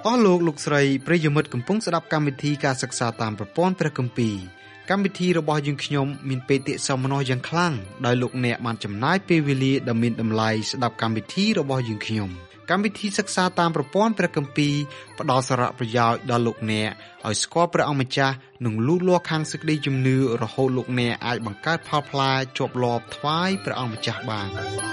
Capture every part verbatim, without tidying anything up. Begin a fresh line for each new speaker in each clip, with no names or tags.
អស់លោកលោកស្រីប្រិយមិត្តកំពុងស្ដាប់កម្មវិធីការសិក្សាតាមប្រព័ន្ធព្រះគម្ពីរកម្មវិធីរបស់យើងខ្ញុំមានបេតិសោមនស្សយ៉ាងខ្លាំងដោយលោកអ្នកបានចំណាយពេលវេលាដ៏មានតម្លៃស្ដាប់កម្មវិធីរបស់យើងខ្ញុំកម្មវិធីសិក្សាតាមប្រព័ន្ធព្រះគម្ពីរផ្ដល់សារៈប្រយោជន៍ដល់លោកអ្នកឲ្យស្គាល់ព្រះអង្គម្ចាស់និងលូតលាស់ខាងសេចក្តីជំនឿរហូតលោកអ្នកអាចបង្កើតផលផ្លែជាប់លាប់ថ្វាយព្រះអង្គម្ចាស់បាន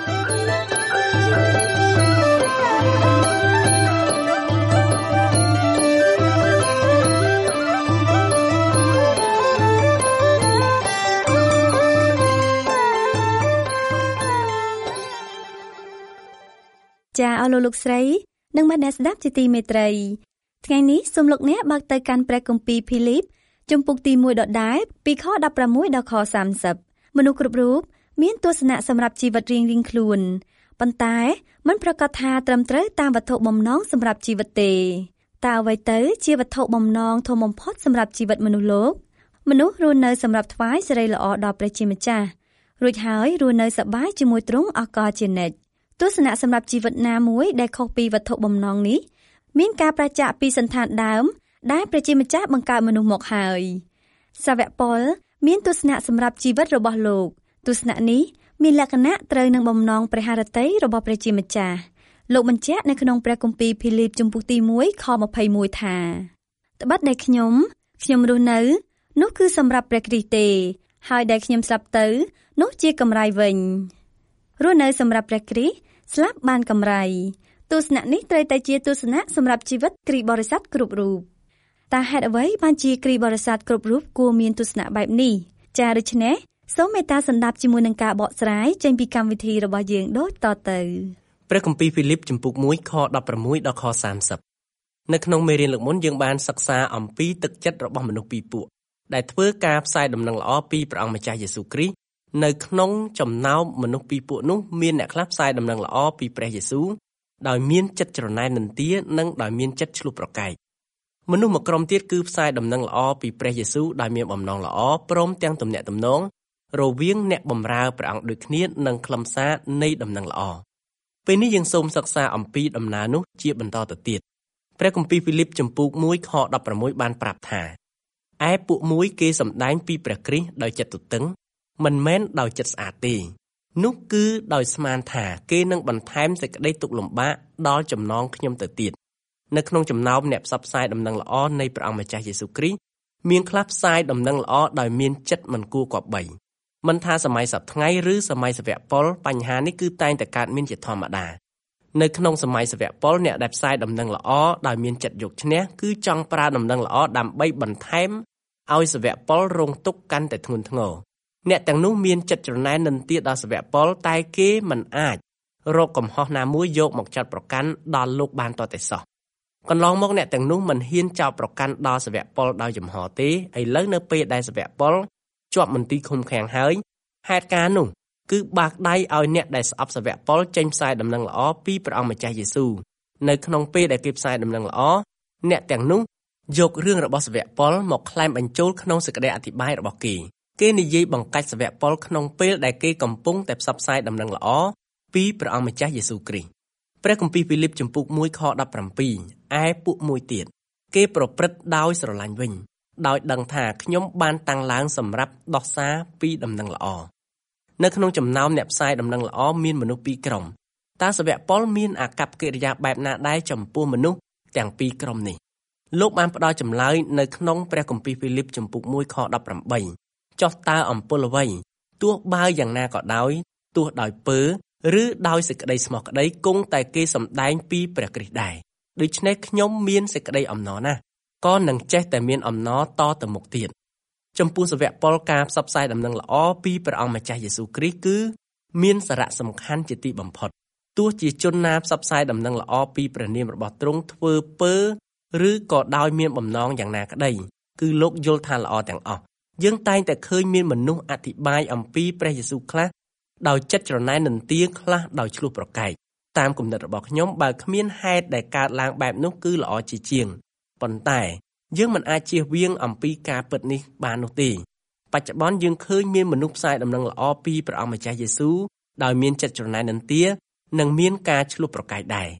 ចាអស់លោកលោកស្រីនិងអ្នកស្ដាប់ជាទីមេត្រីថ្ងៃនេះសូមលោកអ្នកបើកទៅកាន់ព្រះគម្ពីរភីលីបជំពូកទីមួយដដែលពីខដប់ប្រាំមួយដល់ខសាមសិបមនុស្សគ្រប់រូបមានទស្សនៈសម្រាប់ជីវិតរៀងៗខ្លួនប៉ុន្តែមិនប្រកាសថាត្រឹមត្រូវតាមវត្ថុបំណងសម្រាប់ជីវិតទេតើអ្វីទៅជាវត្ថុបំណងធំបំផុតសម្រាប់ជីវិតមនុស្សលោកមនុស្សរស់នៅសម្រាប់ថ្វាយសិរីល្អដល់ព្រះជាម្ចាស់រួចហើយរស់នៅសប្បាយជាមួយទ្រង់អកលជានិច្ចទស្សនៈសម្រាប់ជីវិតណាមួយដែលខុសពីវត្ថុបំណងនេះមានការប្រឆាំងពីសន្តានដើមដែលព្រះជាម្ចាស់បង្កើតមនុស្សមកហើយសាវកប៉ុលមានទស្សនៈសម្រាប់ជីវិតរបស់លោកទស្សនៈនេះមានលក្ខណៈត្រូវនឹងបំណងព្រះハរតីរបស់ព្រះជាម្ចាស់លោកបញ្ជាក់នៅក្នុងព្រះគម្ពីរភីលីបជំពូកទីមួយខម្ភៃមួយថាត្បិតដែលខ្ញុំខ្ញុំរស់នៅនោះគឺសម្រាប់ព្រះគ្រីស្ទទេហើយដែលខ្ញុំស្លាប់ទៅនោះជាកម្រៃវិញរស់នៅសម្រាប់ព្រះគ្រីស្ទស្លាប់បានកម្រៃទស្សនៈនេះត្រូវតែជាទស្សនៈសម្រាប់ជីវិតគ្រីស្ទបរិស័ទគ្រប់រូបតើហេតុអ្វីបានជាគ្រីស្ទបរិស័ទគ្រប់រូបគួរមានទស្សនៈបែបនេះចា៎ដូច្នេះសូមមេត្តាសន្តាប់ជាមួយនឹងការបកស្រាយចេញពីកម្មវិធីរបស់យើងដូចតទៅ
ព្រះគម្ពីរភីលីបជំពូកមួយខដប់ប្រាំមួយដល់ខសាមសិបនៅក្នុងមេរៀនលើកមុនយើងបានសិក្សាអំពីទឹកចិត្តរបស់មនុស្សពីរពួកដែលធ្វើការផ្សាយដំណឹងល្អពីព្រះអង្គម្ចាស់យេស៊ូវគ្រីស្ទនៅក្នុងចំណោមមនុស្សពីរពួកនោះមានអ្នកខ្លះផ្សាយដំណឹងល្អពីព្រះយេស៊ូវដោយមានចិត្តច្រណែននន្ទានិងដោយមានចិត្តឆ្លុះប្រកែកមនុស្សមួយក្រុមទៀតគឺផ្សាយដំណឹងល្អពីព្រះយេស៊ូវដោយមានបំណងល្អព្រមទាំងទំនាក់ទំនងរវាងអ្នកបម្រើព្រះអង្គដូចគ្នានិងខ្លឹមសារនៃដំណឹងល្អពេលនេះយើងសូមសិក្សាអំពីដំណើរនោះជាបន្តទៅទៀតព្រះគម្ពីរភីលីបជំពូកមួយខដប់ប្រាំមួយបានប្រាប់ថាឯពួកមួយគេសម្ដែងពីព្រះគ្រីស្ទដោយចិត្តទទឹងមិនមែនដោយចិត្តស្អាតទេនោះគឺដោយស្មានថាគេនឹងបន្ថែមសេចក្តីទុក្ខលំបាកដល់ចំណងខ្ញុំទៅទៀតនៅក្នុងចំណោមអ្នកផ្សព្វផ្សាយដំណឹងល្អនៃព្រះអង្គម្ចាស់យេស៊ូវគ្រីស្ទមានខ្លះផ្សាយដំណឹងល្អដោយមានចិត្តមិនគួរគប្បីមិនថាសម័យសប្តាហ៍ថ្ងៃឬសម័យសាវកប៉ុលបញ្ហានេះគឺតែងតែកើតមានជាធម្មតានៅក្នុងសម័យសាវកប៉ុលអ្នកដែលផ្សាយដំណឹងល្អដោយមានចិត្តយកឈ្នះគឺចង់ប្រើដំណឹងល្អដើម្បីបន្ថែមឲ្យសាវកប៉ុលរងទុក្ខកាន់តែធ្ងន់ធ្ងរអ្នកទាំងនោះមានចិត្តច្រណែននន្ទាដល់សាវកប៉ុលតែគេមិនអាចរកកំហុសណាមួយយកមកចាត់ប្រកាន់ដល់លោកបានតតែសោះកន្លងមកអ្នកទាំងនោះមិនហ៊ានចោទប្រកាន់ដល់សាវកប៉ុលដោយចំហទេឥឡូវនៅពេលដែលសាវកប៉ុលជាប់មន្ទីរឃុំឃាំងហើយហេតុការណ៍នោះគឺបាក់ដៃឲ្យអ្នកដែលស្អប់សាវកប៉ុលចេញផ្សាយដំណឹងល្អពីព្រះអង្គម្ចាស់យេស៊ូវនៅក្នុងពេលដែលគេផ្សាយដំណឹងល្អអ្នកទាំងនោះយករឿងរបស់សាវកប៉ុលមកក្លែងបញ្ចូលក្នុងសេចក្តីអធិប្បាយរបស់គេគេនិយាយបង្កាច់សាវកប៉ុលក្នុងពេលដែលគេកំពុងតែផ្សព្វផ្សាយដំណឹងល្អពីព្រះអង្គម្ចាស់យេស៊ូវគ្រីស្ទព្រះគម្ពីរភីលីបជំពូកមួយខដប់ប្រាំពីរឯពួកមួយទៀតគេប្រព្រឹត្តដោយស្រឡាញ់វិញដោយដឹងថាខ្ញុំបានតាំងឡើងសម្រាប់ដោះសារពីដំណឹងល្អនៅក្នុងចំណោមអ្នកផ្សាយដំណឹងល្អមានមនុស្សពីរក្រុមតើសាវកប៉ុលមានអាកប្បកិរិយាបែបណាដែរចំពោះមនុស្សទាំងពីរក្រុមនេះលោកបានផ្ដល់ចម្លើយនៅក្នុងព្រះគម្ពីរភីលីបជំពូកមួយខដប់ប្រាំបីចុះតើអំពើអ្វីទោះបើយ៉ាងណាក៏ដោយទោះដោយពើឬដោយសេចក្តីស្មោះក្តីគង់តែគេសម្ដែងពីព្រះគ្រីស្ទដែរដូច្នេះខ្ញុំមានសេចក្តីអំណរណាស់ក៏នឹងចេះតែមានអំណរតទៅមុខទៀតចំពោះសាវកប៉ុលការផ្សព្វផ្សាយដំណឹងល្អពីព្រះអង្គម្ចាស់យេស៊ូវគ្រីស្ទគឺមានសារៈសំខាន់ជាទីបំផុតទោះជាជនណាផ្សព្វផ្សាយដំណឹងល្អពីព្រះនាមរបស់ទ្រង់ធ្វើពើឬក៏ដោយមានបំណងយ៉ាងណាក្តីគឺលោកយល់ថាល្អទាំងអស់យើងតែងតែឃើញមានមនុស្សអធិប្បាយអំពីព្រះយេស៊ូវខ្លះដោយចិត្តច្រណែននន្ទាខ្លះដោយឆ្លោះប្រកែកតាមគំនិតរបស់ខ្ញុំបើគ្មានហេតុដែលកើតឡើងបែបនោះគឺល្អជាជាងប៉ុន្តែយើងមិនអាចជៀសវាងអំពីការពិតនេះបាននោះទេបច្ចុប្បន្នយើងឃើញមានមនុស្សផ្សាយដំណឹងល្អពីព្រះអង្គម្ចាស់យេស៊ូវដោយមានចិត្តច្រណែននន្ទានិងមានការឆ្លោះប្រកែកដែរ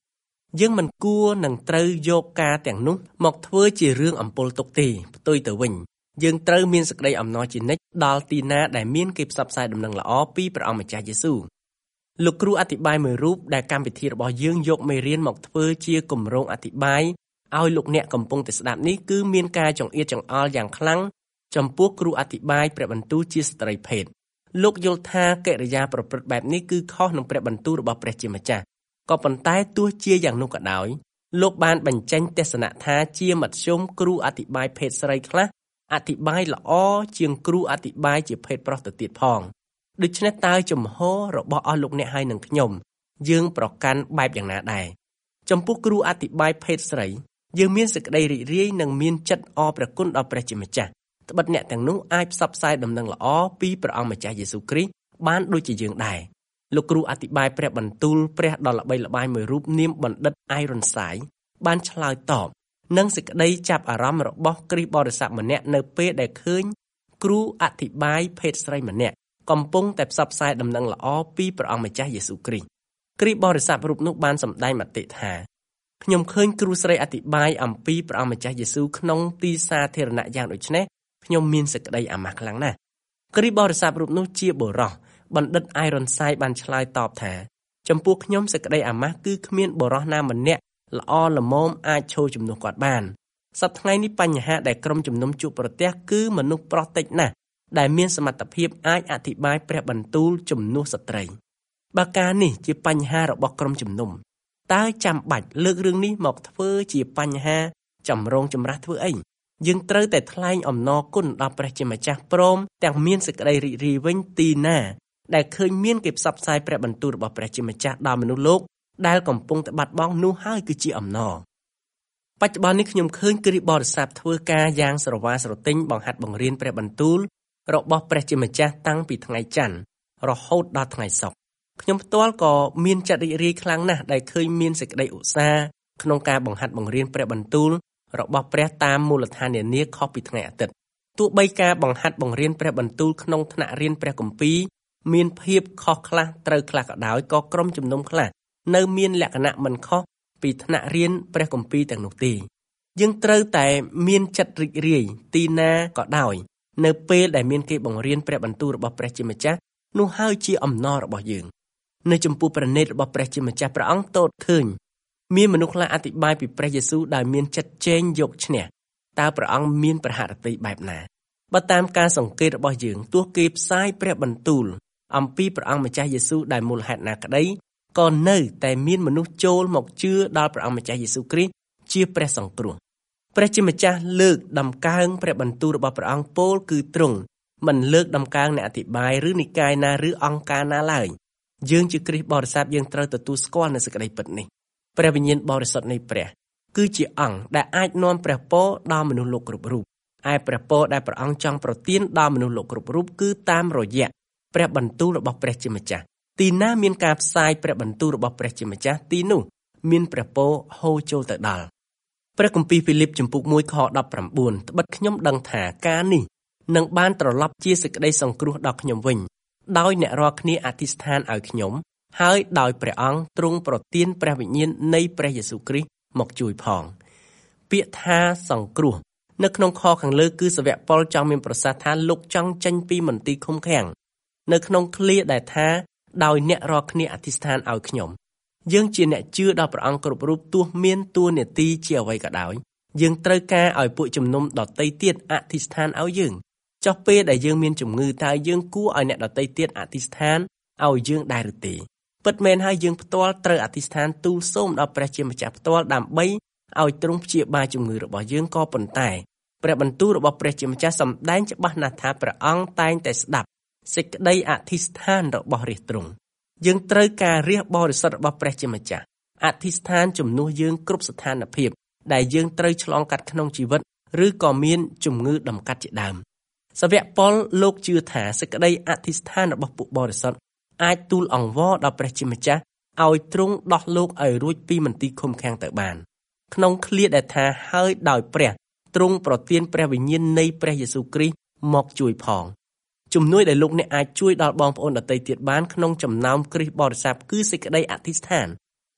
យើងមិនគួរនឹងត្រូវយកការទាំងនោះមកធ្វើជារឿងអំពុលទុកទេផ្ទុយទៅវិញយើងត្រូវមានសេចក្តីអំណរជានិច្ចដល់ទីណាដែលមានគេផ្សព្វផ្សាយដំណឹងល្អពីព្រះអង្គម្ចាស់យេស៊ូវលោកគ្រូអធិប្បាយមួយរូបដែលកម្មវិធីរបស់យើងយកមេរៀនមកធ្វើជាគម្រោងអធិប្បាយឲ្យលោកអ្នកកំពុងតែស្ដាប់នេះគឺមានការចង្អៀតចង្អល់យ៉ាងខ្លាំងចំពោះគ្រូអធិប្បាយព្រះបន្ទូលជាស្ត្រីភេទលោកយល់ថាកិរិយាប្រព្រឹត្តបែបនេះគឺខុសនឹងព្រះបន្ទូលរបស់ព្រះជាម្ចាស់ក៏ប៉ុន្តែទោះជាយ៉ាងនោះក៏ដោយលោកបានបញ្ចេញទស្សនៈថាជាមធ្យមគ្រូអធិប្បាយភេទស្រីខ្លះអធិប្បាយល្អជាងគ្រូអធិប្បាយជាភេទប្រុសទៅទៀតផងដូច្នេះតើជំហររបស់អស់លោកអ្នកហើយនឹងខ្ញុំយើងប្រកាន់បែបយ៉ាងណាដែរចំពោះគ្រូអធិប្បាយភេទស្រីយើងមានសេចក្តីរីករាយនិងមានចិត្តអរព្រះគុណដល់ព្រះជាម្ចាស់ត្បិតអ្នកទាំងនោះអាចផ្សព្វផ្សាយដំណឹងល្អពីព្រះអង្គម្ចាស់យេស៊ូវគ្រីស្ទបានដូចជាយើងដែរលោកគ្រូអធិប្បាយព្រះបន្ទូលព្រះដ៏ល្បីល្បាញមួយរូបនាមបណ្ឌិត Ironside បានឆ្លើយតបនឹងសេចក្តីចាប់អារម្មណ៍របស់គ្រីស្ទបរិស័ទម្នាក់នៅពេលដែលឃើញគ្រូអធិប្បាយភេទស្រីម្នាក់កំពុងតែផ្សព្វផ្សាយដំណឹងល្អពីព្រះអង្គម្ចាស់យេស៊ូវគ្រីស្ទគ្រីស្ទបរិស័ទរូបនោះបានសម្ដែងមតិថាខ្ញុំឃើញគ្រូស្រីអធិប្បាយអំពីព្រះអង្គម្ចាស់យេស៊ូវក្នុងទីសាធារណៈយ៉ាងដូចនេះខ្ញុំមានសេចក្តីអាម៉ាស់ខ្លាំងណាស់គ្រីស្ទបរិស័ទរូបនោះជាបុរសបណ្ឌិត Ironside បានឆ្លើយតបថាចំពោះខ្ញុំសេចក្តីអាម៉ាស់គឺគ្មានបុរសណាម្នាក់ល្អល្មមអាចឈរជំនួសគាត់បានសប្តាហ៍ថ្ងៃនេះបញ្ហាដែលក្រុមជំនុំជួបប្រទះគឺមនុស្សប្រុសតិចណាស់ដែលមានសមត្ថភាពអាចអធិប្បាយព្រះបន្ទូលជំនួសស្ត្រីបើការនេះជាបញ្ហារបស់ក្រុមជំនុំតើចាំបាច់លើករឿងនេះមកធ្វើជាបញ្ហាចម្រូងចម្រាសធ្វើអីយើងត្រូវតែថ្លែងអំណរគុណដល់ព្រះជាម្ចាស់ព្រមទាំងមានសេចក្តីរីករាយវិញទីណាដែលឃើញមានគេផ្សព្វផ្សាយព្រះបន្ទូលរបស់ព្រះជាម្ចាស់ដល់មនុស្សលោកដែលកំពុងតែបាត់បង់នោះហើយគឺជាអំណរបច្ចុប្បន្ននេះខ្ញុំឃើញគ្រីស្ទបរិស័ទធ្វើការយ៉ាងស្រវាស្រទិញបង្ហាត់បង្រៀនព្រះបន្ទូលរបស់ព្រះជាម្ចាស់តាំងពីថ្ងៃច័ន្ទរហូតដល់ថ្ងៃសុក្រខ្ញុំផ្ទាល់ក៏មានចិត្តរីករាយខ្លាំងណាស់ដែលឃើញមានសេចក្តីឧស្សាហ៍ក្នុងការបង្ហាត់បង្រៀនព្រះបន្ទូលរបស់ព្រះតាមមូលដ្ឋាននានាខុសពីថ្ងៃអាទិត្យទោះបីការបង្ហាត់បង្រៀនព្រះបន្ទូលក្នុងថ្នាក់រៀនព្រះគម្ពីរមានភាពខុសខ្លះត្រូវខ្លះក៏ដោយក៏ក្រុមជំនុំខ្លះនៅមានលក្ខណៈមិនខុសពីថ្នាក់រៀនព្រះគម្ពីរទាំងនោះទេយើងត្រូវតែមានចិត្តរីករាយទីណាក៏ដោយនៅពេលដែលមានគេបង្រៀនព្រះបន្ទូលរបស់ព្រះជាម្ចាស់នោះហើយជាអំណររបស់យើងនៅចំពោះព្រះនេតរបស់ព្រះជាម្ចាស់ព្រះអង្គទតឃើញមានមនុស្សខ្លះអធិប្បាយពីព្រះយេស៊ូវដែលមានចិត្តជែងយកឈ្នះតើព្រះអង្គមានប្រហារតីបែបណាបើតាមការសង្កេតរបស់យើងទោះគេផ្សាយព្រះបន្ទូលអំពីព្រះអង្គម្ចាស់យេស៊ូវដែលមូលហេតុណាក្តីក៏នៅតែមានមនុស្សចូលមកជឿដល់ព្រះអង្គម្ចាស់យេស៊ូវគ្រីស្ទជាព្រះសង្គ្រោះព្រះជាម្ចាស់លើកដំកើងព្រះបន្ទូលរបស់ព្រះអង្គពោលគឺទ្រង់មិនលើកដំកើងអ្នកអធិប្បាយឬនិកាយណាឬអង្គការណាឡើយយើងជាគ្រីស្ទបរិស័ទយើងត្រូវទទួលស្គាល់នូវសេចក្តីពិតនេះព្រះវិញ្ញាណបរិសុទ្ធនៃព្រះគឺជាអង្គដែលអាចនាំព្រះពរដល់មនុស្សលោកគ្រប់រូបឯព្រះពរដែលព្រះអង្គចង់ប្រទានដល់មនុស្សលោកគ្រប់រូបគឺតាមរយៈព្រះបន្ទូលរបស់ព្រះជាម្ចាស់ទីណាមានការផ្សាយព្រះបន្ទូលរបស់ព្រះជាម្ចាស់ទីនោះមានព្រះពរហូរចូលទៅដល់ព្រះគម្ពីរហ្វីលីបជំពូកមួយខដប់ប្រាំបួនត្បិតខ្ញុំដឹងថាការនេះនឹងបានត្រឡប់ជាសេចក្តីសង្គ្រោះដល់ខ្ញុំវិញដោយអ្នករាល់គ្នាអធិស្ឋានឲ្យខ្ញុំហើយដោយព្រះអង្គទ្រង់ប្រទានព្រះវិញ្ញាណនៃព្រះយេស៊ូវគ្រីស្ទមកជួយផងពាក្យថាសង្គ្រោះនៅក្នុងខខាងលើគឺសាវកប៉ុលចង់មានប្រសាសន៍ថាលោកចង់ចេញពីមន្ទីរឃុំឃាំងនៅក្នុងឃ្លាដែលថាដោយអ្នករាល់គ្នាអធិស្ឋានឲ្យខ្ញុំយើងជាអ្នកជឿដល់ព្រះអង្គគ្រប់រូបទោះមានតួនាទីជាអ្វីក៏ដោយយើងត្រូវការឲ្យពួកជំនុំដតីទៀតអធិស្ឋានឲ្យយើងចុះពេលដែលយើងមានជំងឺតើយើងគួរឲ្យអ្នកដតីទៀតអធិស្ឋានឲ្យយើងដែរឬទេពិតមែនហើយយើងផ្ទាល់ត្រូវអធិស្ឋានទូលសូមដល់ព្រះជាម្ចាស់ផ្ទាល់ដើម្បីឲ្យទ្រង់ព្យាបាលជំងឺរបស់យើងក៏ប៉ុន្តែព្រះបន្ទូលរបស់ព្រះជាម្ចាស់សម្ដែងច្បាស់ណាស់ថាព្រះអង្គតែងតែស្ដាប់សេចក្តីអធិស្ឋានរបស់រាជទ្រង់យើងត្រូវការរាជបរិសុទ្ធរបស់ព្រះជាម្ចាស់អធិស្ឋានជំនួសយើងគ្រប់ស្ថានភាពដែលយើងត្រូវឆ្លងកាត់ក្នុងជីវិតឬក៏មានជំងឺដំកាត់ជាដើមសាវកប៉ុលលោកជឿថាសេចក្តីអធិស្ឋានរបស់ពួកបរិសុទ្ធអាចទូលអង្វរដល់ព្រះជាម្ចាស់ឲ្យទ្រង់ដោះលោកឲ្យរួចពីមន្ទីរឃុំឃាំងទៅបានក្នុងឃ្លាដែលថាហើយដោយព្រះទ្រង់ប្រទានព្រះវិញ្ញាណនៃព្រះយេស៊ូវគ្រីស្ទមកជួយផងជំនួយដែលលោកអ្នកអាចជួយដល់បងប្អូនដទៃទៀតបានក្នុងចំណោមគ្រីស្ទបរិស័ទគឺសេចក្តីអធិស្ឋាន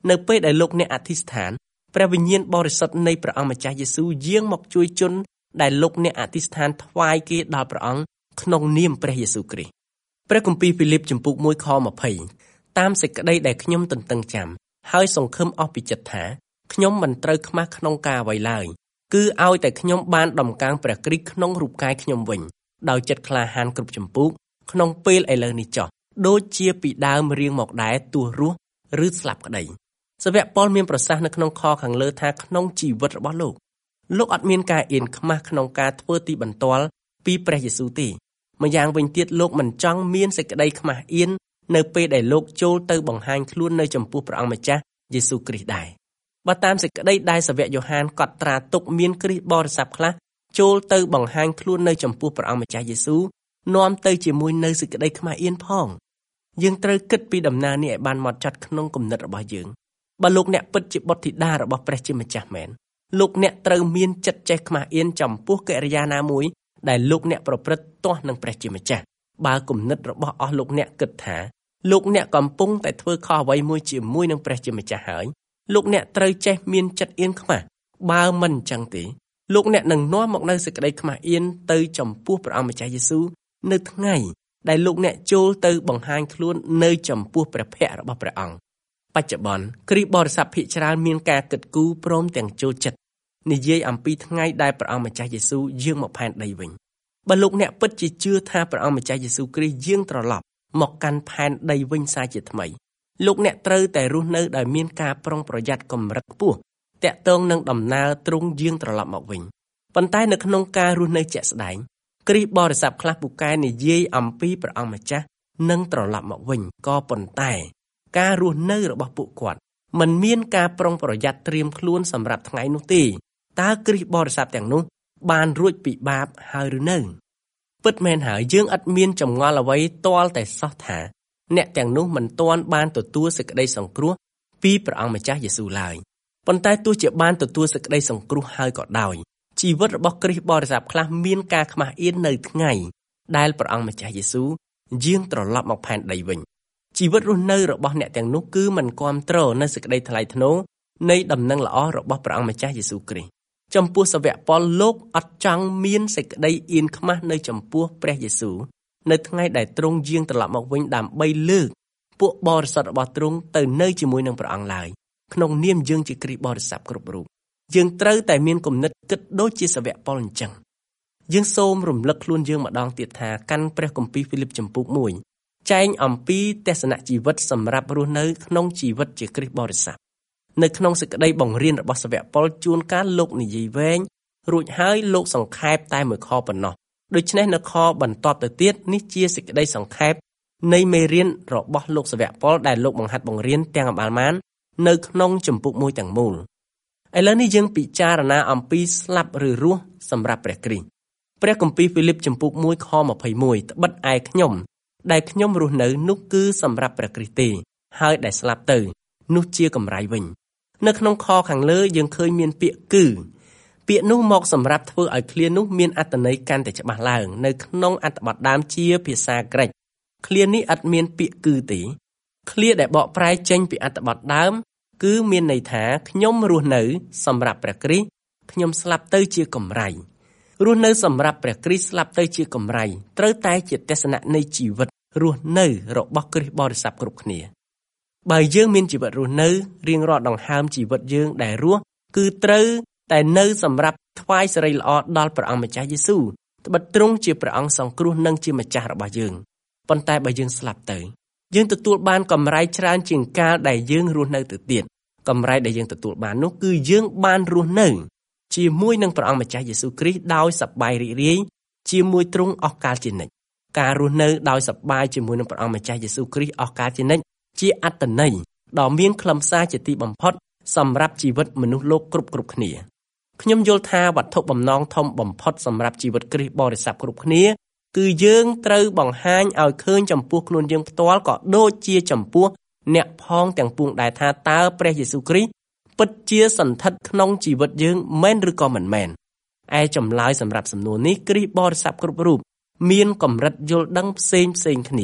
នៅពេលដែលលោកអ្នកអធិស្ឋានព្រះវិញ្ញាណបរិសុទ្ធនៃព្រះអង្គម្ចាស់យេស៊ូវយាងមកជួយជនដែលលោកអ្នកអធិស្ឋានថ្វាយគេដល់ព្រះអង្គក្នុងនាមព្រះយេស៊ូវគ្រីស្ទព្រះគម្ពីរហ្វីលីបចំពុកមួយខម្ភៃតាមសេចក្តីដែលខ្ញុំទន្ទឹងចាំហើយសង្ឃឹមអស់ពីចិត្តថាខ្ញុំមិនត្រូវខ្មាស់ក្នុងការអ្វីឡើយគឺឲ្យតែខ្ញុំបានដំកើងព្រះគ្រីស្ទក្នុងរូបកាយខ្ញុំវិញដោយចិត្តក្លាហានគ្រប់ចម្ពោះក្នុងពេលឥឡូវនេះចោះដូចជាពីដើមរៀងមកដែរទោះរស់ឬស្លាប់ក្តីសាវកប៉ុលមានប្រសាសន៍នៅក្នុងខខាងលើថាក្នុងជីវិតរបស់លោកលោកអត់មានការអៀនខ្មាស់ក្នុងការធ្វើទីបន្ទាល់ពីព្រះយេស៊ូវទេម្យ៉ាងវិញទៀតលោកមិនចង់មានសេចក្តីខ្មាស់អៀននៅពេលដែលលោកចូលទៅបង្ហាញខ្លួននៅចំពោះព្រះអង្គម្ចាស់យេស៊ូវគ្រីស្ទដែរបើតាមសេចក្តីដែលសាវកយ៉ូហានកត់ត្រាទុកមានគ្រីស្ទបរិស័ទខ្លះចូលទៅបង្ហាញខ្លួននៅចំពោះព្រះអង្គម្ចាស់យេស៊ូវនាំទៅជាមួយនៅសេចក្តីខ្មាស់អៀនផងយើងត្រូវគិតពីដំណើរនេះឲ្យបានហ្មត់ចត់ក្នុងគំនិតរបស់យើងបើលោកអ្នកពិតជាបុត្រធីតារបស់ព្រះជាម្ចាស់មែនលោកអ្នកត្រូវមានចិត្តចេះខ្មាស់អៀនចំពោះកិរិយាណាមួយដែលលោកអ្នកប្រព្រឹត្តទាស់នឹងព្រះជាម្ចាស់បើគំនិតរបស់អស់លោកអ្នកគិតថាលោកអ្នកកំពុងតែធ្វើខុសអ្វីមួយជាមួយនឹងព្រះជាម្ចាស់ហើយលោកអ្នកត្រូវចេះមានចិត្តអៀនខ្មាស់បើមិនអញ្ចឹងទេលោកអ្នកនឹងនាំមកនៅសេចក្តីខ្មាស់អៀនទៅចំពោះព្រះអង្គម្ចាស់យេស៊ូវនៅថ្ងៃដែលលោកអ្នកចូលទៅបង្ហាញខ្លួននៅចំពោះព្រះភ័ក្ត្ររបស់ព្រះអង្គបច្ចុប្បន្នគ្រីស្ទបរិស័ទភាគច្រើនមានការគិតគូរព្រមទាំងចូលចិត្តនិយាយអំពីថ្ងៃដែលព្រះអង្គម្ចាស់យេស៊ូវយាងមកផែនដីវិញបើលោកអ្នកពិតជាជឿថាព្រះអង្គម្ចាស់យេស៊ូវគ្រីស្ទយាងត្រឡប់មកកាន់ផែនដីវិញសាជាថ្មីលោកអ្នកត្រូវតែរស់នៅដោយមានការប្រុងប្រយ័ត្នកម្រិតខ្ពស់តាក់ទងនឹងដំណើរទ្រង់យាងត្រឡប់មកវិញប៉ុន្តែនៅក្នុងការរស់នៅជាក់ស្ដែងគ្រីស្ទបរិស័ទខ្លះពូកែនិយាយអំពីព្រះអង្គម្ចាស់នឹងត្រឡប់មកវិញក៏ប៉ុន្តែការរស់នៅរបស់ពួកគាត់មិនមានការប្រុងប្រយ័ត្នត្រៀមខ្លួនសម្រាប់ថ្ងៃនោះទេតើគ្រីស្ទបរិស័ទទាំងនោះបានរួចពីបាបហើយឬនៅពិតមែនហើយយើងឥតមានចម្ងល់អ្វីទាល់តែសោះថាអ្នកទាំងនោះមិនទាន់បានទទួលសេចក្តីសង្គ្រោះពីព្រះអង្គម្ចាស់យេស៊ូវឡើយប៉ុន្តែទោះជាបានទទួលសេចក្តីសង្គ្រោះហើយក៏ដោយជីវិតរបស់គ្រីស្ទបរិស័ទខ្លះមានការខ្មាស់អៀននៅថ្ងៃដែលព្រះអង្គម្ចាស់យេស៊ូវយាងត្រឡប់មកផែនដីវិញជីវិតរស់នៅរបស់អ្នកទាំងនោះគឺមិនគាំទ្រនៅសេចក្តីថ្លៃថ្នូរនៃដំណឹងល្អរបស់ព្រះអង្គម្ចាស់យេស៊ូវគ្រីស្ទចំពោះសាវកប៉ុលលោកអត់ចង់មានសេចក្តីអៀនខ្មាស់នៅចំពោះព្រះយេស៊ូវនៅថ្ងៃដែលទ្រង់យាងត្រឡប់មកវិញដើម្បីលើកពួកបរិសុទ្ធរបស់ទ្រង់ទៅនៅជាមួយនឹងព្រះអង្គឡើយក្នុងនាមយើងជាគ្រីស្ទបរិស័ទគ្រប់រូបយើងត្រូវតែមានគំនិតគិតដូចជាសាវកប៉ុលអញ្ចឹងយើងសូមរំលឹកខ្លួនយើងម្ដងទៀតថាកាន់ព្រះគម្ពីរហ្វីលីបចំពុកមួយចែងអំពីទស្សនៈជីវិតសម្រាប់រស់នៅក្នុងជីវិតជាគ្រីស្ទបរិស័ទនៅក្នុងសេចក្តីបង្រៀនរបស់សាវកប៉ុលជួនកាលលោកនិយាយវែងរួចហើយលោកសង្ខេបតែមួយខប៉ុណ្ណោះដូច្នេះនៅខបន្ទាប់ទៅទៀតនេះជាសេចក្តីសង្ខេបនៃមេរៀនរបស់លោកសាវកប៉ុលដែលលោកបង្ហាត់បង្រៀនទាំងអបាលម៉ាននៅក្នុងចំពុកមួយទាំងមូលឥឡូវនេះយើងពិចារណាអំពីស្លាប់ឬរស់សម្រាប់ព្រះគ្រីស្ទព្រះគម្ពីរហ្វីលីបចំពុកមួយខម្ភៃមួយត្បិតឯខ្ញុំដែលខ្ញុំរស់នៅនោះគឺសម្រាប់ព្រះគ្រីស្ទទេហើយដែលស្លាប់ទៅនោះជាកម្រៃវិញនៅក្នុងខខាងលើយើងឃើញមានពាក្យគឺពាក្យនោះមកសម្រាប់ធ្វើឲ្យឃ្លានោះមានអត្ថន័យកាន់តែច្បាស់ឡើងនៅក្នុងអត្ថបទដើមជាភាសាក្រិកឃ្លានេះឥតមានពាក្យគឺទេឃ្លាដែលបកប្រែចេញពីអត្ថបទដើមគឺមានន័យថាខ្ញុំរស់នៅសម្រាប់ព្រះគ្រីស្ទខ្ញុំស្លាប់ទៅជាកម្រៃរស់នៅសម្រាប់ព្រះគ្រីស្ទស្លាប់ទៅជាកម្រៃត្រូវតែជាទស្សនៈនៃជីវិតរស់នៅរបស់គ្រីស្ទបរិស័ទគ្រប់គ្នាបើយើងមានជីវិតរស់នៅរៀងរាល់ដង្ហើមជីវិតយើងដែលរស់គឺត្រូវតែនៅសម្រាប់ថ្វាយសិរីល្អដល់ព្រះអង្គម្ចាស់យេស៊ូវត្បិតទ្រង់ជាព្រះអង្គសង្គ្រោះនិងជាម្ចាស់របស់យើងប៉ុន្តែបើយើងស្លាប់ទៅយើងទទួលបានកម្រៃច្រើនជាងកាលដែលយើងរស់នៅទៅទៀតកម្រៃដែលយើងទទួលបាននោះគឺយើងបានរស់នៅជាមួយនឹងព្រះអង្គម្ចាស់យេស៊ូវគ្រីស្ទដោយសប្បាយរីករាយជាមួយទ្រង់អស់កាលជានិច្ចការរស់នៅដោយសប្បាយជាមួយនឹងព្រះអង្គម្ចាស់យេស៊ូវគ្រីស្ទអស់កាលជានិច្ចជាអត្ថន័យដ៏មានខ្លឹមសារជាទីបំផុតសម្រាប់ជីវិតមនុស្សលោកគ្រប់គ្រប់គ្នាខ្ញុំយល់ថាវត្ថុបំណងធំបំផុតសម្រាប់ជីវិតគ្រីស្ទបរិស័ទគ្រប់គ្នាគឺយើងត្រូវបង្ហាញឲ្យឃើញចំពោះខ្លួនយើងផ្ទាល់ក៏ដូចជាចំពោះអ្នកផងទាំងពួងដែលថាតើព្រះយេស៊ូវគ្រីស្ទពិតជាសន្ធិដ្ឋក្នុងជីវិតយើងមែនឬក៏មិនមែនឯចម្លើយសម្រាប់សំណួរនេះគ្រីស្ទបរិស័ទគ្រប់រូបមានកម្រិតយល់ដឹងផ្សេងផ្សេងគ្នា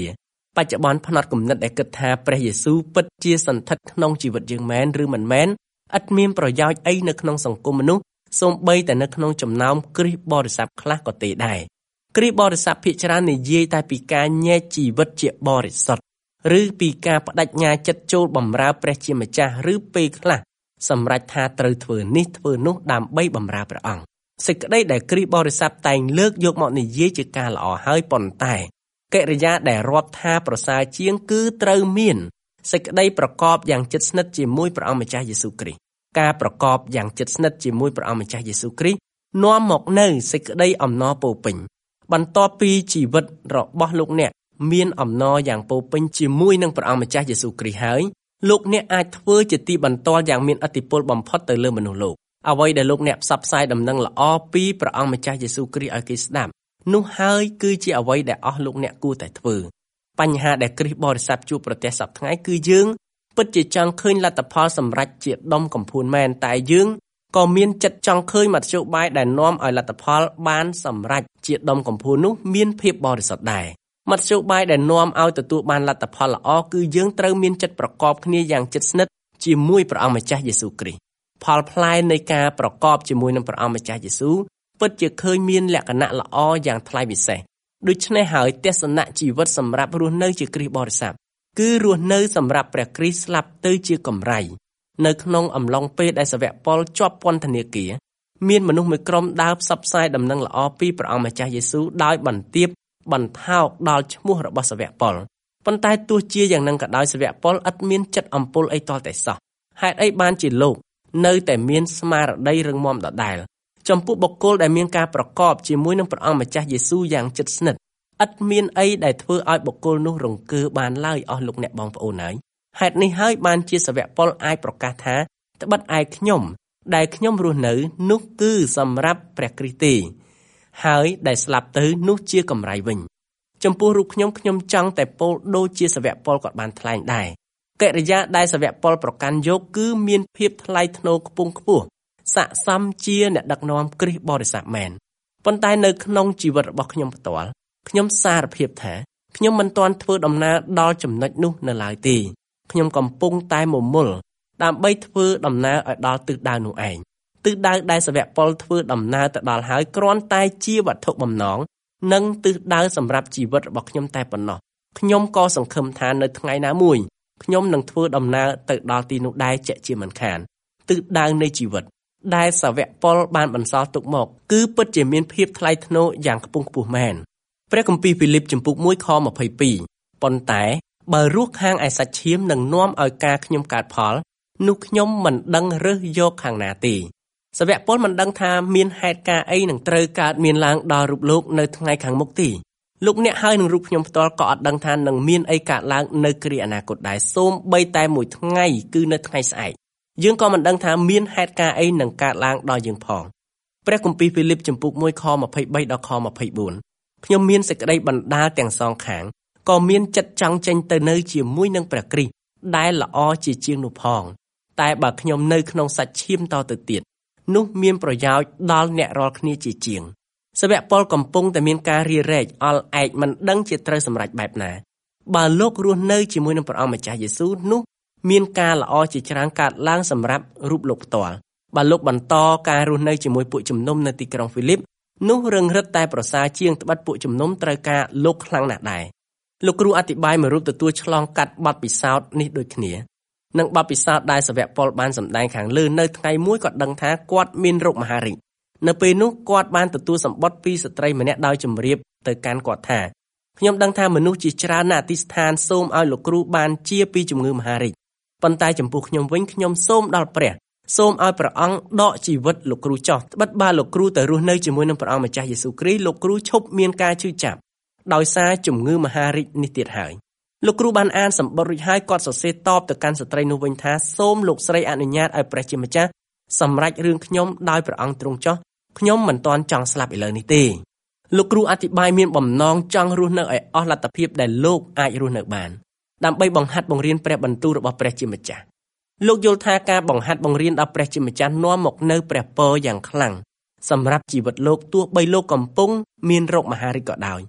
បច្ចុប្បន្នផ្នត់គំនិតដែលគិតថាព្រះយេស៊ូវពិតជាសន្ធិដ្ឋក្នុងជីវិតយើងមែនឬមិនមែនឥតមានប្រយោជន៍អីនៅក្នុងសង្គមមនុស្សសូម្បីតែនៅក្នុងចំណោមគ្រិស្តបរិស័ទខ្លះក៏ទេដែរគ្រិស្តបរិស័ទភាគច្រើននិយាយតែពីការញែកជីវិតជាបរិសុទ្ធឬពីការបដិញ្ញាចិត្តចូលបម្រើព្រះជាម្ចាស់ឬពេលខ្លះសម្រេចថាត្រូវធ្វើនេះធ្វើនោះដើម្បីបម្រើព្រះអង្គសេចក្តីដែលគ្រិស្តបរិស័ទតែងលើកយកមកនិយាយជាការល្អហើយប៉ុន្តែកិរិយាដែលរាប់ថាប្រសើរជាងគឺត្រូវមានសេចក្តីប្រកបយ៉ាងជិតស្និទ្ធជាមួយព្រះអង្គម្ចាស់យេស៊ូវគ្រីស្ទការប្រកបយ៉ាងជិតស្និទ្ធជាមួយព្រះអង្គម្ចាស់យេស៊ូវគ្រីស្ទនាំមកនូវសេចក្តីអំណរពោពេញបន្ទាប់ពីជីវិតរបស់លោកអ្នកមានអំណរយ៉ាងពោពេញជាមួយនឹងព្រះអង្គម្ចាស់យេស៊ូវគ្រីស្ទហើយលោកអ្នកអាចធ្វើជាទីបន្ទាល់យ៉ាងមានឥទ្ធិពលបំផុតទៅលើមនុស្សលោកអ្វីដែលលោកអ្នកផ្សព្វផ្សាយដំណឹងល្អពីព្រះអង្គម្ចាស់យេស៊ូវគ្រីស្ទឲ្យគេស្ដាប់នោះហើយគឺជាអ្វីដែលអស់លោកអ្នកគួរតែធ្វើបញ្ហាដែលគ្រិស្តបរិស័ទជួបប្រទះសប្តាហ៍ថ្ងៃគឺយើងពិតជាចង់ឃើញលទ្ធផលសម្រេចជាដុំកំភួនមែនតែយើងក៏មានចិត្តចង់ឃើញមធ្យោបាយដែលនាំឲ្យលទ្ធផលបានសម្រេចជាដុំកំភួននោះមានភាពបរិសុទ្ធដែរមធ្យោបាយដែលនាំឲ្យទទួលបានលទ្ធផលល្អគឺយើងត្រូវមានចិត្តប្រកបគ្នាយ៉ាងជិតស្និទ្ធជាមួយព្រះអង្គម្ចាស់យេស៊ូវគ្រីស្ទផលផ្លែនៃការប្រកបជាមួយនឹងព្រះអង្គម្ចាស់យេស៊ូវពិតជាឃើញមានលក្ខណៈល្អយ៉ាងថ្លៃពិសេសដូច្នេះហើយទស្សនៈជីវិតសម្រាប់រស់នៅជាគ្រិស្តបរិស័ទគឺរស់នៅសម្រាប់ព្រះគ្រីស្ទស្លាប់ទៅជាកម្រៃនៅក្នុងអំឡុងពេលដែលសាវកប៉ុលជាប់ពន្ធនាគារមានមនុស្សមួយក្រុមដើរផ្សព្វផ្សាយដំណឹងល្អពីព្រះអង្គម្ចាស់យេស៊ូវដោយបន្ទាបបន្ថោកដល់ឈ្មោះរបស់សាវកប៉ុលប៉ុន្តែទោះជាយ៉ាងនឹងក៏ដោយសាវកប៉ុលឥតមានចិត្តអំពុលអីទាល់តែសោះហេតុអីបានជាលោកនៅតែមានស្មារតីរឹងមាំដដែលចំពោះបុគ្គលដែលមានការប្រកបជាមួយនឹងព្រះអង្គម្ចាស់យេស៊ូវយ៉ាងជិតស្និទ្ធឥតមានអីដែលធ្វើឲ្យបុគ្គលនោះរង្គើបានឡើយអស់លោកអ្នកបងប្អូនហើយហេតុនេះហើយបានជាសាវកប៉ុលអាចប្រកាសថាត្បិតឯខ្ញុំដែលខ្ញុំរស់នៅនោះគឺសម្រាប់ព្រះគ្រីស្ទទេហើយដែលស្លាប់ទៅនោះជាកម្រៃវិញចំពោះរូបខ្ញុំខ្ញុំចង់តែពោលដូចជាសាវកប៉ុលក៏បានថ្លែងដែរកិរិយាដែលសាវកប៉ុលប្រកាន់យកគឺមានភាពថ្លៃថ្នូរខ្ពង់ខ្ពស់ស័ក្តិសមជាអ្នកដឹកនាំគ្រិស្តបរិស័ទមែនប៉ុន្តែនៅក្នុងជីវិតរបស់ខ្ញុំផ្ទាល់ខ្ញុំសារភាពថាខ្ញុំមិនទាន់ធ្វើដំណើរដល់ចំណុចនោះនៅឡើយទេខ្ញុំកំពុងតែមមុលដើម្បីធ្វើដំណើរឲ្យដល់ទិសដៅនោះឯងទិសដៅដែលសាវកប៉ុលធ្វើដំណើរទៅដល់ហើយគ្រាន់តែជាវត្ថុបំណងនិងទិសដៅសម្រាប់ជីវិតរបស់ខ្ញុំតែប៉ុណ្ណោះខ្ញុំក៏សង្ឃឹមថានៅថ្ងៃណាមួយខ្ញុំនឹងធ្វើដំណើរទៅដល់ទីនោះដែរជាក់ជាមិនខានទិសដៅនៃជីវិតដែលសាវកប៉ុលបានបន្សល់ទុកមកគឺពិតជាមានភាពថ្លៃថ្នូរយ៉ាងខ្ពង់ខ្ពស់មែនព្រះគម្ពីរហ្វីលីបជំពូកមួយខម្ភៃពីរប៉ុន្តែបើរស់ខាងឯសាច់ឈាមនឹងនាំឲ្យការខ្ញុំកើតផលនោះខ្ញុំមិនដឹងរើសយកខាងណាទេសាវកប៉ុលមិនដឹងថាមានហេតុការណ៍អីនឹងត្រូវកើតមានឡើងដល់រូបលោកនៅថ្ងៃខាងមុខទេលោកអ្នកហើយនឹងរូបខ្ញុំផ្ទាល់ក៏អត់ដឹងថានឹងមានអីកើតឡើងនៅគ្រាអនាគតដែរសូម្បីតែមួយថ្ងៃគឺនៅថ្ងៃស្អែកយើងក៏មិនដឹងថាមានហេតុការណ៍អីនឹងកើតឡើងដល់យើងផងព្រះគម្ពីរហ្វីលីបជំពូកមួយខម្ភៃបីដល់ខម្ភៃបួនខ្ញុំមានសេចក្តីបណ្ដាលទាំងសងខាងក៏មានចិត្តចង់ចេញទៅនៅជាមួយនឹងព្រះគ្រីស្ទដែលល្អជាជាងនោះផងតែបើខ្ញុំនៅក្នុងសាច់ឈាមតទៅទៀតនោះមានប្រយោជន៍ដល់អ្នករាល់គ្នាជាជាងសាវកប៉ុលកំពុងតែមានការរារែកអល់ឯកមិនដឹងជាត្រូវសម្រេចបែបណាបើលោករស់នៅជាមួយនឹងព្រះអង្គម្ចាស់យេស៊ូវនោះមានការល្អជាច្រើនកើតឡើងសម្រាប់រូបលោកផ្ទាល់បើលោកបន្តការរស់នៅជាមួយពួកជំនុំនៅទីក្រុងហ្វីលីបនោះរឹងរិតតែប្រសើរជាងត្បិតពួកជំនុំត្រូវការលោកខ្លាំងណាស់ដែរលោកគ្រូអធិប្បាយមួយរូបទទួលឆ្លងកាត់បទពិសោធន៍នេះដូចគ្នានឹងបទពិសោធន៍ដែលសាវកប៉ុលបានសម្ដែងខាងលើនៅថ្ងៃមួយក៏ដឹងថាគាត់មានរោគមហារីកនៅពេលនោះគាត់បានទទួលសម្បត្តិពីស្ត្រីម្នាក់ដោយជម្រាបទៅកាន់គាត់ថាខ្ញុំដឹងថាមនុស្សជាច្រើនណាស់អធិស្ឋានសូមឲ្យលោកគ្រូបានជាពីជំងឺមហារីកប៉ុន្តែចំពោះខ្ញុំវិញខ្ញុំសូមដល់ព្រះសូមឲ្យព្រះអង្គដកជីវិតលោកគ្រូចោះត្បិតបើលោកគ្រូទៅរស់នៅជាមួយនឹងព្រះអង្គម្ចាស់យេស៊ូវគ្រីស្ទលោកគ្រូឈប់មានការឈឺចាប់ដោយសារជំងឺមហារីកនេះទៀតហើយលោកគ្រូបានអានសម្បត្តិរួចហើយគាត់សរសេរតបទៅកាន់ស្ត្រីនោះវិញថាសូមលោកស្រីអនុញ្ញាតឲ្យព្រះជាម្ចាស់សម្រេចរឿងខ្ញុំដោយព្រះអង្គទ្រង់ចោះខ្ញុំមិនទាន់ចង់ស្លាប់ឥឡូវនេះទេលោកគ្រូអធិប្បាយមានបំណងចង់រស់នៅឲ្យអស់លទ្ធភាពដែលលោកអាចរស់នៅបានដើម្បីបង្ហាត់បង្រៀនព្រះបន្ទូលរបស់ព្រះជាម្ចាស់លោកយល់ថាការបង្ហាត់បង្រៀនដល់ព្រះជាម្ចាស់នាំមកនៅព្រះពរយ៉ាងខ្លាំងសម្រាប់ជីវិតលោកទោះបីលោកកំពុងមានរោគមហារីកក៏ដោយ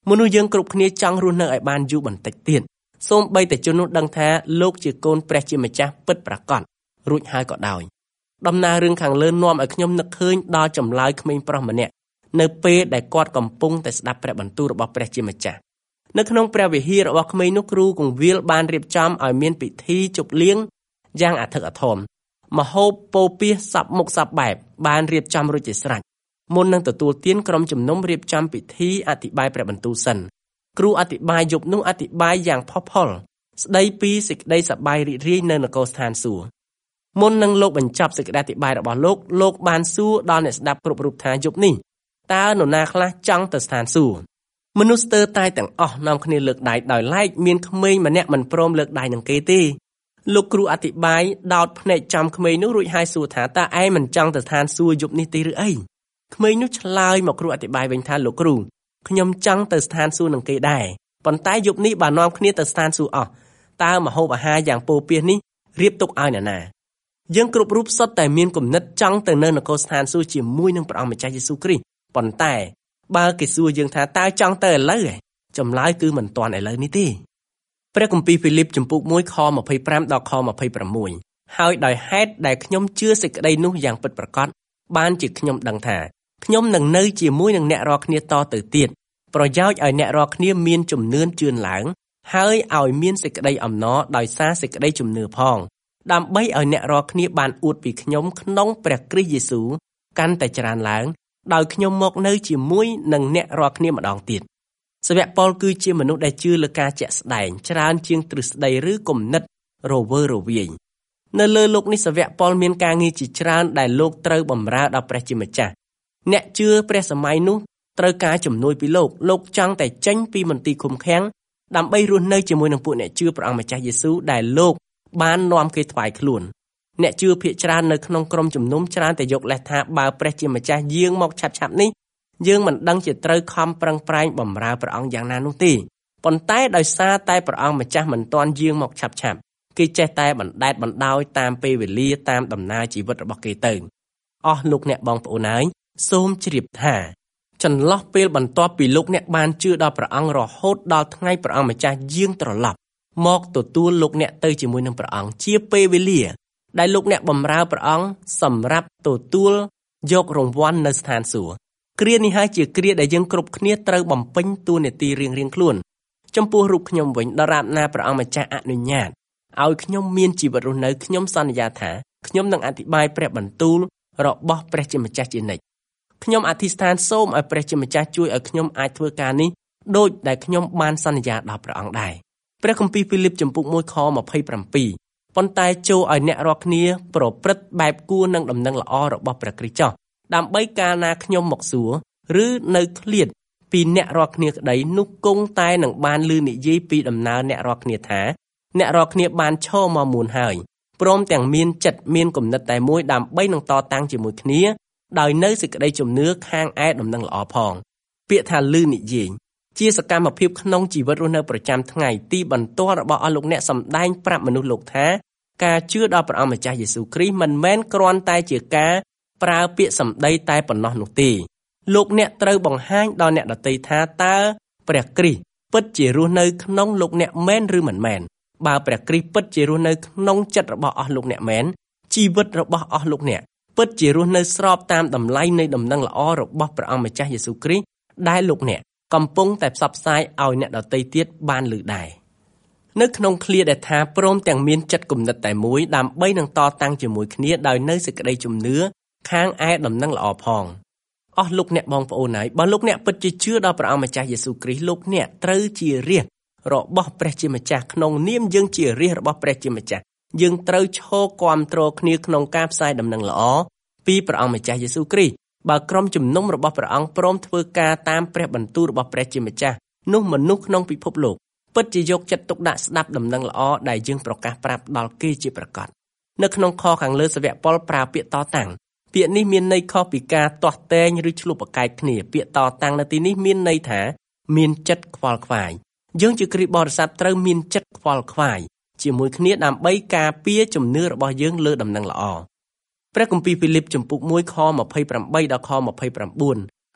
មនុស្សយើងគ្រប់គ្នាចង់រស់នៅឲ្យបានយូរបន្តិចទៀតសូម្បីតែជននោះដឹងថាលោកជាកូនព្រះជាម្ចាស់ពិតប្រាកដរួចហើយក៏ដោយដំណើររឿងខាងលើនាំឲ្យខ្ញុំនឹកឃើញដល់ចម្លើយក្មេងប្រុសម្នាក់នៅពេលដែលគាត់កំពុងតែស្ដាប់ព្រះបន្ទូលរបស់ព្រះជាម្ចាស់នៅក្នុងព្រះវិហាររបស់ក្មេងនោះគ្រូគង្វាលបានរៀបចំឲ្យមានពិធីជប់លៀងយ៉ាងអធិកអធមម្ហូបពោលពាសសពមុខសពបែបបានរៀបចំរួចជាស្រេចមុននឹងទទួលទានក្រុមជំនុំរៀបចំពិធីអធិប្បាយព្រះបន្ទូលសិនគ្រូអធិប្បាយយប់នោះអធិប្បាយយ៉ាងផុសផុលស្ដីពីសេចក្តីសប្បាយរីករាយនៅនគរស្ថានសួគ៌មុននឹងលោកបញ្ចប់សេចក្តីអធិប្បាយរបស់លោកលោកបានសួរដល់អ្នកស្ដាប់គ្រប់រូបថាយប់នេះតើនរណាខ្លះចង់ទៅស្ថានសួគ៌មនុស្សស្ទើរតែទាំងអស់នាំគ្នាលើកដៃដោយឡែកមានក្មេងម្នាក់មិនព្រមលើកដៃនឹងគេទេលោកគ្រូអធិប្បាយដោតភ្នែកចំក្មេងនោះរួចហើយសួរថាតើឯងមិនចង់ទៅស្ថានសួគ៌យប់នេះទេឬអីក្មេងនោះឆ្លើយមកគ្រូអធិប្បាយវិញថាលោកគ្រូខ្ញុំចង់ទៅស្ថានសួគ៌នឹងគេដែរប៉ុន្តែយប់នេះបើនាំគ្នាទៅស្ថានសួគ៌អស់តើម្ហូបអាហារយ៉ាងពោលពាសនេះរៀបទុកឲ្យអ្នកណាយើងគ្រប់រូបសុទ្ធតែមានគំនិតចង់ទៅនៅនគរស្ថានសួគ៌ជាមួយនឹងព្រះអង្គម្ចាស់យេស៊ូវគ្រីស្ទប៉ុន្តែបើគេសួរយើងថាតើចង់ទៅឥឡូវឯងចម្លើយគឺមិនទាន់ឥឡូវនេះទេព្រះគម្ពីរហ្វីលីបជំពូកមួយខម្ភៃប្រាំដល់ខម្ភៃប្រាំមួយហើយដោយហេតុដែលខ្ញុំជឿសេចក្តីនោះយ៉ាងពិតប្រាកដបានជាខ្ញុំដឹងថាខ្ញុំនឹងនៅជាមួយនឹងអ្នករាល់គ្នាតទៅទៀតប្រយោជន៍ឲ្យអ្នករាល់គ្នាមានជំនឿនជឿនឡើងហើយឲ្យមានសេចក្តីអំណរដោយសារសេចក្តីជំនឿផងដើម្បីឲ្យអ្នករាល់គ្នាបានអួតពីខ្ញុំក្នុងព្រះគ្រីស្ទយេស៊ូវកាន់តែច្រើនឡើងដោយខ្ញុំមកនៅជាមួយនឹងអ្នករាល់គ្នាម្ដងទៀតសាវកប៉ុលគឺជាមនុស្សដែលជឿលើការជាក់ស្ដែងច្រើនជាងទ្រឹស្ដីឬគំនិតរវើរវាយនៅលើโลกនេះសាវកប៉ុលមានការងារជាច្រើនដែលលោកត្រូវបម្រើដល់ព្រះជាម្ចាស់អ្នកជឿព្រះសម័យនោះត្រូវការជំនួយពីលោកលោកចង់តែចេញពីមន្ទីរឃុំឃាំងដើម្បីរស់នៅជាមួយនឹងពួកអ្នកជឿព្រះអង្គម្ចាស់យេស៊ូវដែលលោកបាននាំគេថ្វាយខ្លួនអ្នកជឿភាគច្រើននៅក្នុងក្រុមជំនុំច្រើនតែយកលេសថាបើព្រះជាម្ចាស់យាងមកឆាប់ឆាប់នេះយើងមិនដឹងជាត្រូវខំប្រឹងប្រែងបម្រើព្រះអង្គយ៉ាងណានោះទេប៉ុន្តែដោយសារតែព្រះអង្គម្ចាស់មិនទាន់យាងមកឆាប់ឆាប់គេចេះតែបណ្ដែតបណ្ដោយតាមពេលវេលាតាមដំណើរជីវិតរបស់គេទៅអស់លោកអ្នកបងប្អូនហើយសូមជ្រាបថាចន្លោះពេលបន្ទាប់ពីលោកអ្នកបានជឿដល់ព្រះអង្គរហូតដល់ថ្ងៃព្រះអង្គម្ចាស់យាងត្រឡប់មកទទួលលោកអ្នកទៅជាមួយនឹងព្រះអង្គជាពេលវេលាដែលលោកអ្នកបម្រើព្រះអង្គសម្រាប់ទទួលយករង្វាន់នៅស្ថានសួគ៌គ្រានេះហើយជាគ្រាដែលយើងគ្រប់គ្នាត្រូវបំពេញតួនាទីរៀងៗខ្លួនចំពោះរូបខ្ញុំវិញដរាបណាព្រះអង្គម្ចាស់អនុញ្ញាតឲ្យខ្ញុំមានជីវិតរស់នៅខ្ញុំសន្យាថាខ្ញុំនឹងអធិប្បាយព្រះបន្ទូលរបស់ព្រះជាម្ចាស់ជានិច្ចខ្ញុំអធិស្ឋានសូមឲ្យព្រះជាម្ចាស់ជួយឲ្យខ្ញុំអាចធ្វើការនេះដូចដែលខ្ញុំបានសន្យាដល់ព្រះអង្គដែរព្រះគម្ពីរហ្វីលីបជំពូកមួយខម្ភៃប្រាំពីរប៉ុន្តែចូលឲ្យអ្នករាល់គ្នាប្រព្រឹត្តបែបគួរនឹងដំណឹងល្អរបស់ព្រះគ្រីស្ទចុះដើម្បីកាលណាខ្ញុំមកសួរឬនៅឃ្លាតពីអ្នករាល់គ្នាក្តីនោះគង់តែនឹងបានឮនិយាយពីដំណើរអ្នករាល់គ្នាថាអ្នករាល់គ្នាបានឈរមកមុនហើយព្រមទាំងមានចិត្តមានគំនិតតែមួយដើម្បីនឹងតតាំងជាមួយគ្នាដោយនៅសេចក្តីជំនឿខាងឯដំណឹងល្អផងពាក្យថាឮនិយាយជាសកម្មភាពក្នុងជីវិតរស់នៅប្រចាំថ្ងៃទីបន្ទាល់របស់អស់លោកអ្នកសម្ដែងប្រាប់មនុស្សលោកថាការជឿដល់ព្រះអង្គម្ចាស់យេស៊ូវគ្រីស្ទមិនមែនគ្រាន់តែជាការប្រើពាក្យសម្ដីតែប៉ុណ្ណោះនោះទេលោកអ្នកត្រូវបង្ហាញដល់អ្នកដទៃថាតើព្រះគ្រីស្ទពិតជារស់នៅក្នុងលោកអ្នកមែនឬមិនមែនបើព្រះគ្រីស្ទពិតជារស់នៅក្នុងចិត្តរបស់អស់លោកអ្នកមែនជីវិតរបស់អស់លោកអ្នកពិតជារស់នៅស្របតាមតម្លៃនៃដំណឹងល្អរបស់ព្រះអង្គម្ចាស់យេស៊ូវគ្រីស្ទដែលលោកអ្នកកំពុងតែផ្សព្វផ្សាយឲ្យអ្នកដទៃទៀតបានឮដែរនៅក្នុងឃ្លាដែលថាព្រមទាំងមានចិត្តគំនិតតែមួយដើម្បីនឹងតតាំងជាមួយគ្នាដោយនៅសេចក្តីជំនឿខាងឯដំណឹងល្អផងអស់លោកអ្នកបងប្អូនហើយបើលោកអ្នកពិតជាជឿដល់ព្រះអង្គម្ចាស់យេស៊ូវគ្រីស្ទលោកអ្នកត្រូវជារាជរបស់ព្រះជាម្ចាស់ក្នុងនាមយើងជារាជរបស់ព្រះជាម្ចាស់យើងត្រូវឈរគាំទ្រគ្នាក្នុងការផ្សាយដំណឹងល្អពីព្រះអង្គម្ចាស់យេស៊ូវគ្រីស្ទបើក្រុមជំនុំរបស់ព្រះអង្គព្រមធ្វើការតាមព្រះបន្ទូលរបស់ព្រះជាម្ចាស់នោះមនុស្សក្នុងពិភពលោកពិតជាយកចិត្តទុកដាក់ស្ដាប់ដំណឹងល្អដែលយើងប្រកាសប្រាប់ដល់គេជាប្រកាសនៅក្នុងខខាងលើសាវកប៉ុលប្រើពាក្យតតាំងពាក្យនេះមានន័យខុសពីការទាស់តែងឬឆ្លុះប្រកែកគ្នាពាក្យតតាំងនៅទីនេះមានន័យថាមានចិត្តខ្វល់ខ្វាយយើងជាគ្រីស្ទបរិស័ទត្រូវមានចិត្តខ្វល់ខ្វាយជាមួយគ្នាដើម្បីការពារជំនឿរបស់យើងលើដំណឹងល្អព្រះគម្ពីរហ្វីលីបជំពូកមួយខម្ភៃប្រាំបីដល់ខម្ភៃប្រាំបួន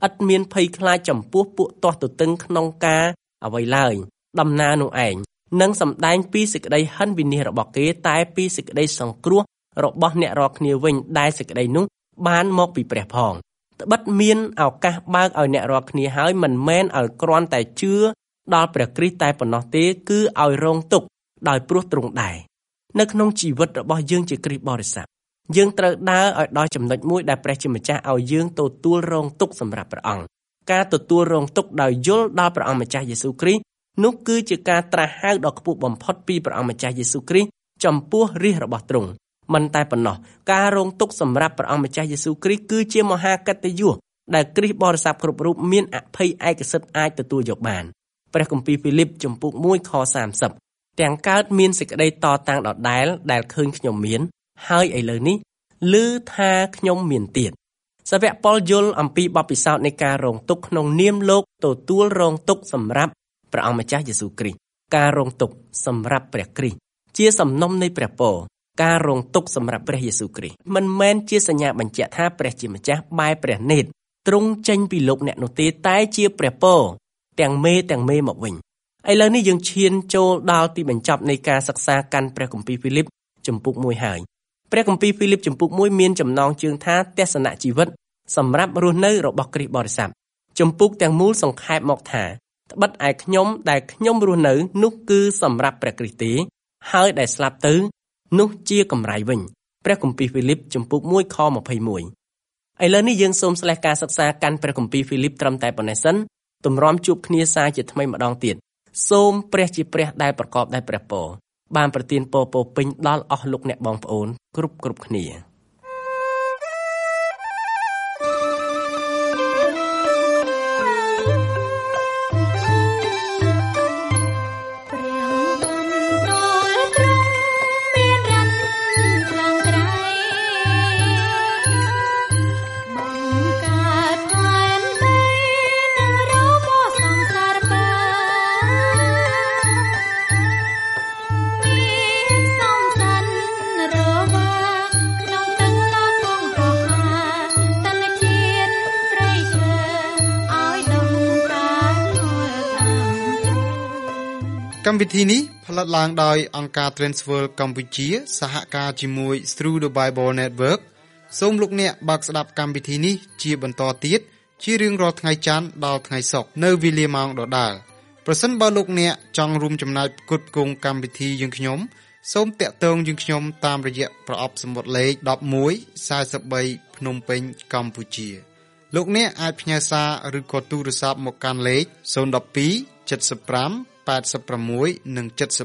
ឥតមានភ័យខ្លាចចំពោះពួកទាស់ទទឹងក្នុងការអ្វីឡើយដំណើរនោះឯងនឹងសម្ដែងពីសេចក្តីហិនវិនាសរបស់គេតែពីសេចក្តីសង្គ្រោះរបស់អ្នករាល់គ្នាវិញដែលសេចក្តីនោះបានមកពីព្រះផងត្បិតមានឱកាសបើកឲ្យអ្នករាល់គ្នាហើយមិនមែនឲ្យគ្រាន់តែជឿដល់ព្រះគ្រីស្ទតែប៉ុណ្ណោះទេគឺឲ្យរងទុក្ខដោយព្រោះទ្រង់ដែរនៅក្នុងជីវិតរបស់យើងជាគ្រីស្ទបរិស័ទយើងត្រូវដើរឲ្យដល់ចំណុចមួយដែលព្រះជាម្ចាស់ឲ្យយើងទទួលរងទុក្ខសម្រាប់ព្រះអង្គការទទួលរងទុក្ខដោយយល់ដល់ព្រះអង្គម្ចាស់យេស៊ូវគ្រីស្ទនោះគឺជាការត្រាស់ហៅដ៏ខ្ពស់បំផុតពីព្រះអង្គម្ចាស់យេស៊ូវគ្រីស្ទចំពោះរាជរបស់ទ្រង់មិនតែប៉ុណ្ណោះការរងទុក្ខសម្រាប់ព្រះអង្គម្ចាស់យេស៊ូវគ្រីស្ទគឺជាមហាកិត្តិយសដែលគ្រីស្ទបរិស័ទគ្រប់រូបមានអភ័យឯកសិទ្ធិអាចទទួលយកបានព្រះគម្ពីរហ្វីលីបជំពូកមួយខសាមសិបទាំងកើតមានសេចក្តីតតាំងដដែលដែលឃើញខ្ញុំមានហើយឥឡូវនេះឮថាខ្ញុំមានទៀតសាវកប៉ុលយល់អំពីបទពិសោធន៍នៃការរងទុក្ខក្នុងនាមលោកទទួលរងទុក្ខសម្រាប់ព្រះអង្គម្ចាស់យេស៊ូវគ្រីស្ទការរងទុក្ខសម្រាប់ព្រះគ្រីស្ទជាសំណុំនៃព្រះពរការរងទុក្ខសម្រាប់ព្រះយេស៊ូវគ្រីស្ទមិនមែនជាសញ្ញាបញ្ជាក់ថាព្រះជាម្ចាស់បែរព្រះនេត្រទ្រង់ចេញពីលោកអ្នកនោះទេតែជាព្រះពរទាំងមេទាំងមេមកវិញឥឡូវនេះយើងឈានចូលដល់ទីបញ្ចប់នៃការសិក្សាកាន់ព្រះគម្ពីរហ្វីលីបជំពូកមួយហើយព្រះគម្ពីរហ្វីលីបជំពូកមួយមានចំណងជើងថាទស្សនៈជីវិតសម្រាប់រស់នៅរបស់គ្រីស្ទបរិស័ទជំពូកទាំងមូលសង្ខេបមកថាត្បិតឯខ្ញុំដែលខ្ញុំរស់នៅនោះគឺសម្រាប់ព្រះគ្រីស្ទទេហើយដែលស្លាប់ទៅនោះជាកម្រៃវិញព្រះគម្ពីរហ្វីលីបជំពូកមួយខម្ភៃមួយឥឡូវនេះយើងសូមស្លេះការសិក្សាកាន់ព្រះគម្ពីរហ្វីលីបត្រឹមតែប៉ុណ្ណេះសិនទម្រាំជួបគ្នាសាជាថ្មីម្ដងទៀតសូមព្រះជាព្រះដែលប្រកបដោយព្រះពរបានប្រទានពរពោពេញដល់អស់លោកអ្នកបងប្អូនគ្រប់គ្រប់គ្នា
កម្មវិធីនេះផលិតឡើងដោយអង្គការ Transworld កម្ពុជាសហការជាមួយ Through the Bible Network សូមលោកអ្នកបើកស្ដាប់កម្មវិធីនេះជាបន្តទៀតជារៀងរាល់ថ្ងៃច័ន្ទដល់ថ្ងៃសុក្រនៅវេលាម៉ោងដដែលប្រសិនបើលោកអ្នកចង់រួមចំណែកផ្គត់ផ្គង់កម្មវិធីយើងខ្ញុំសូមតាក់ទងយើងខ្ញុំតាមរយៈប្រអប់សំបុត្រលេខដប់មួយ ៤៣ភ្នំពេញកម្ពុជាលោកអ្នកអាចផ្ញើសារឬក៏ទូរស័ព្ទមកកាន់លេខศูนย์ หนึ่ง สอง เจ็ด ห้า แปด หก និង เจ็ด สี่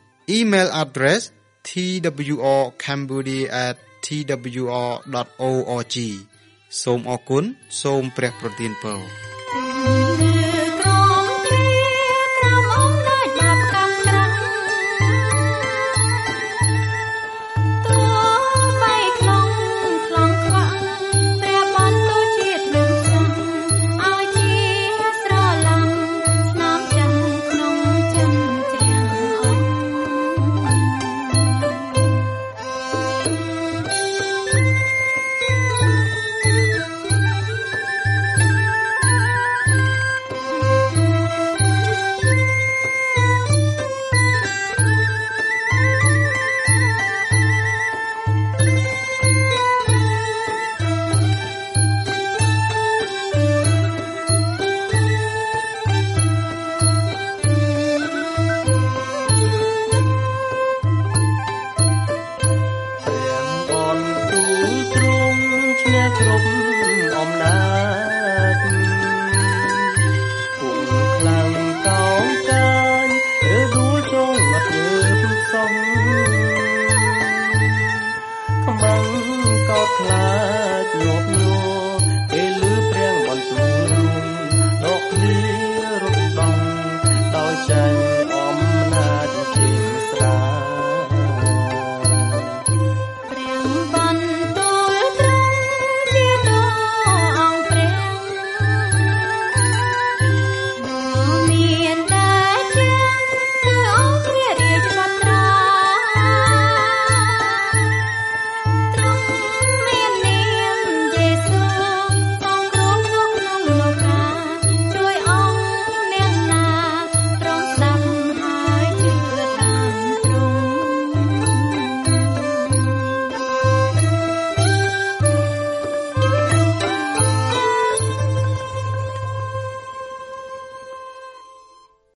Email address t w r cambodia at t w r dot org សូមអរគុណសូមព្រះប្រទានពរ
ខ្មាំងក៏ខ្លាចញាប់ញ័រ